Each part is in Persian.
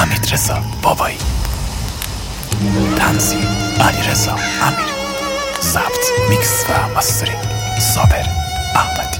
حمیدرضا بابایی، تنظیم علیرضا امیری، ضبط میکس و ماسترینگ صابر احمدی.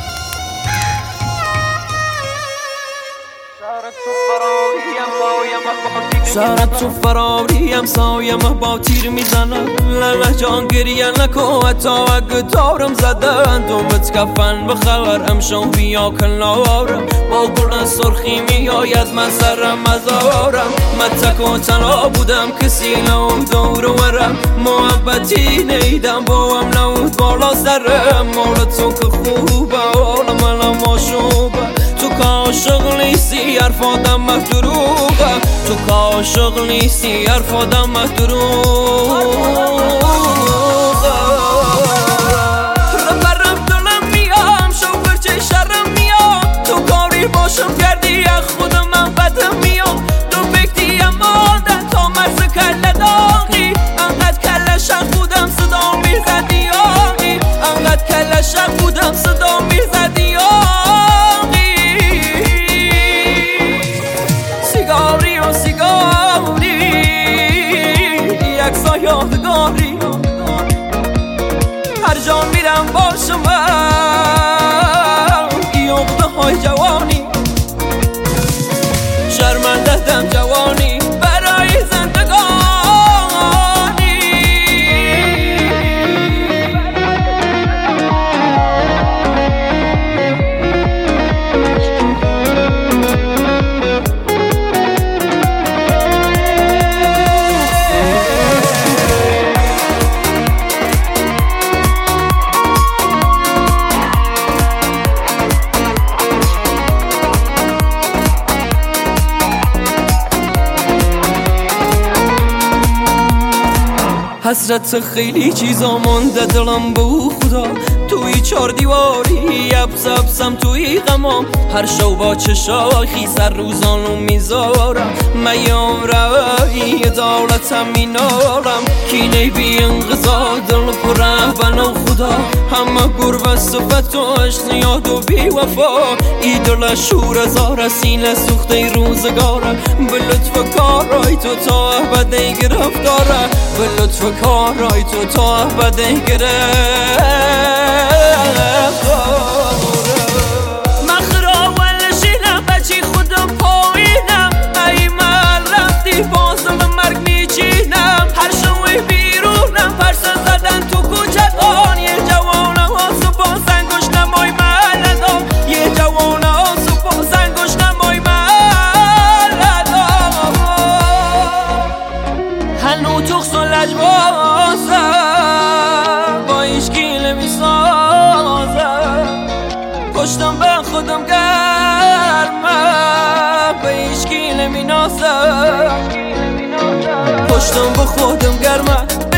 سرت تو فراریم سایم با تیر میزنم لله جان گریه نکن حتی اگه دارم زدن دومت کفن بخبر امشو بیا کنارم با گل سرخی میاید من سرم ازارم من تک و تنها بودم کسی نبود دور ورم محبتی نیدم با هم نبود بالا سرم مال تو که خوبه حال منم آشوبه تو که عاشق نیستی حرفادم مفتروغه تو که عاشق نیستی حرفادم مفتروغه رفرم دلم میام شوفر چه شرم میام تو کاری باشم کردی از خودم من بدم میام دو فکتی ماندن تا مرز کل داغی انقدر کل شق بودم صدا میزدی آقی انقدر کل شق بودم صدا میزدی آقی سیگاری و سیگاری یکسا یادگاری هر جا میرم باشم یقده های جوانی شرمنده دم جوانی برای زندگانی حسرت خیلی چیزا مونده دلم بو خدا توی چار دیواری ابسم توی غمام هر شو با چشاخی سر روزانو میذارم میام روی دولتم مینارم کینه بی انقضا دل پره بنو خدا همه گربه صفت و عشق یاد و بی وفا ای دل شور زار سینه سوخته روزگاره به لطف کارای تو تا ابده گرفتاره به لطف کارای تو تا ابده گرفتاره من خراول شیرم بچی خودم پایینم ای من رفتی بازم مرگ میچینم هر شوی بیرونم پرسه زدن تو کوچکان یه جوانه ها صبح زنگوش نمای من ندام یه جوانه ها صبح زنگوش نمای من ندام هنو تخص و لجبازم با ایشکی نمیسازم پشتم به خودم گرمم به ایشکی نمینازم پشتم به خودم گرمم